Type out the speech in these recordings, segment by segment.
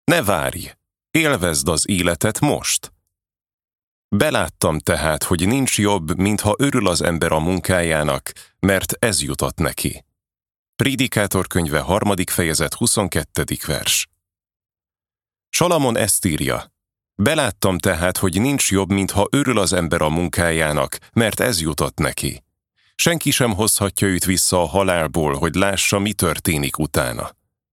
Ne várj! Élvezd az életet most! Beláttam tehát, hogy nincs jobb, mintha örül az ember a munkájának, mert ez jutott neki. Prédikátor könyve 3. fejezet 22. vers. Salamon ezt írja: beláttam tehát, hogy nincs jobb, mintha örül az ember a munkájának, mert ez jutott neki. Senki sem hozhatja őt vissza a halálból, hogy lássa, mi történik utána.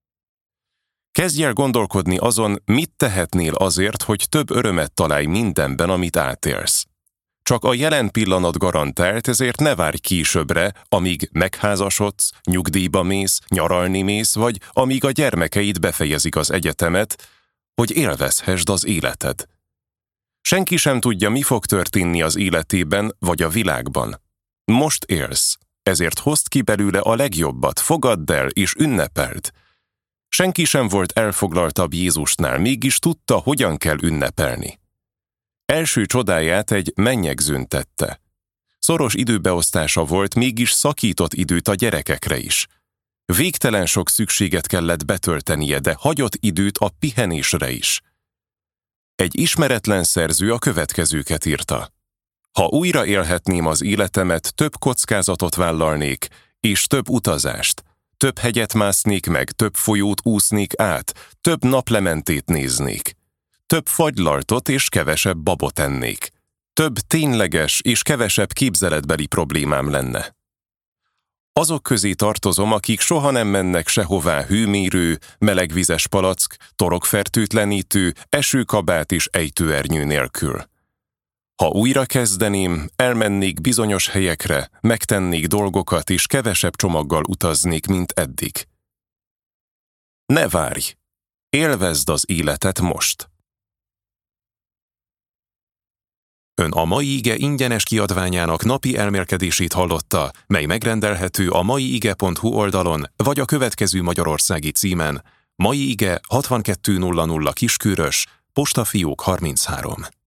Kezdj el gondolkodni azon, mit tehetnél azért, hogy több örömet találj mindenben, amit átélsz. Csak a jelen pillanat garantált, ezért ne várj későbbre, amíg megházasodsz, nyugdíjba mész, nyaralni mész, vagy amíg a gyermekeid befejezik az egyetemet, hogy élvezhessd az életed. Senki sem tudja, mi fog történni az életében vagy a világban. Most élsz, ezért hozd ki belőle a legjobbat, fogadd el és ünnepeld. Senki sem volt elfoglaltabb Jézusnál, mégis tudta, hogyan kell ünnepelni. Első csodáját egy mennyegzőn tette. Szoros időbeosztása volt, mégis szakított időt a gyerekekre is. Végtelen sok szükséget kellett betöltenie, de hagyott időt a pihenésre is. Egy ismeretlen szerző a következőket írta: ha újra élhetném az életemet, több kockázatot vállalnék, és több utazást, több hegyet másznék meg, több folyót úsznék át, több naplementét néznék, több fagylaltot és kevesebb babot ennék, több tényleges és kevesebb képzeletbeli problémám lenne. Azok közé tartozom, akik soha nem mennek sehová hőmérő, melegvizes palack, torokfertőtlenítő, esőkabát és ejtőernyő nélkül. Ha újra kezdeném, elmennék bizonyos helyekre, megtennék dolgokat és kevesebb csomaggal utaznék, mint eddig. Ne várj! Élvezd az életet most! Ön a Mai Ige ingyenes kiadványának napi elmélkedését hallotta, mely megrendelhető a maiige.hu oldalon, vagy a következő magyarországi címen: Mai Ige 6200 Kiskörös, Postafiók 33.